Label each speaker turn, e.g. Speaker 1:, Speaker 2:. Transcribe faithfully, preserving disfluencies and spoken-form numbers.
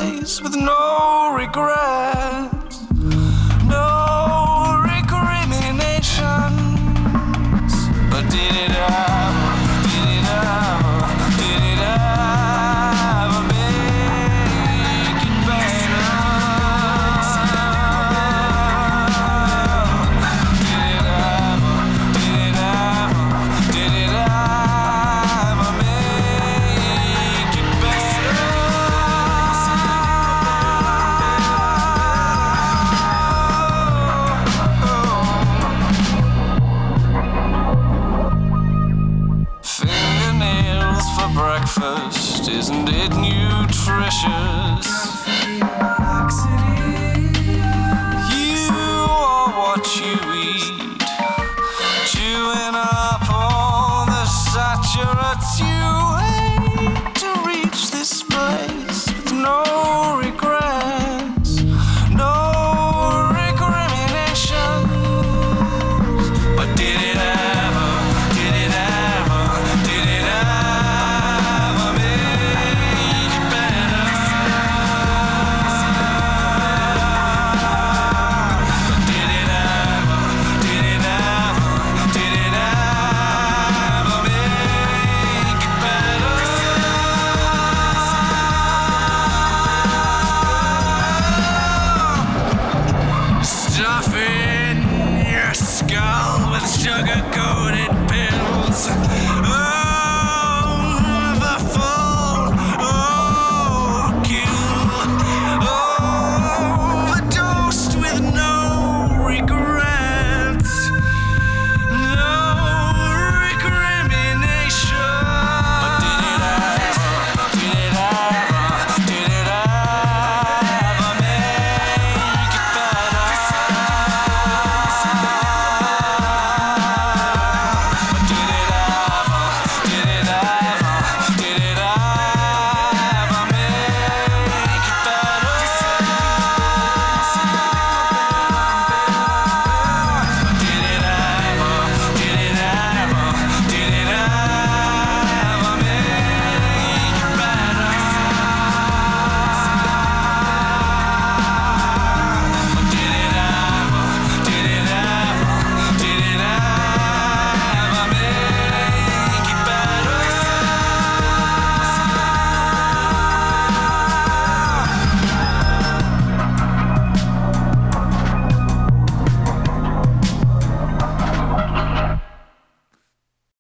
Speaker 1: place with no regrets, no recriminations. But did it ever, did it ever, did it ever make it better? Did it ever, did it ever, did it ever make it better? Fingernails for breakfast, isn't it nutritious? You are what you eat, chewing up all the saturates. You hate to reach this place with no regrets, no recriminations. But did it ever, did it ever, did it ever make it better? But did it ever, did it ever, did it ever make it better? Stuff in your skull with sugar-coated